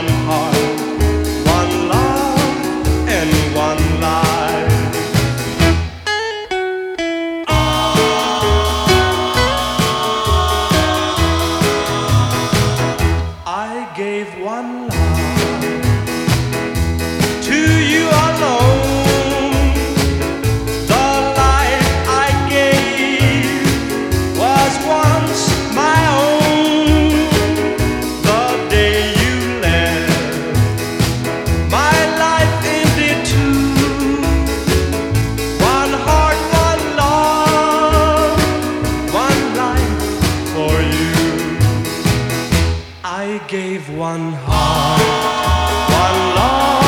one heart, one love, and one life. I gave one love to you alone. The life I gave was once my own. The day you left, my life ended too. One heart, one love, one life for you. I gave one heart, one love.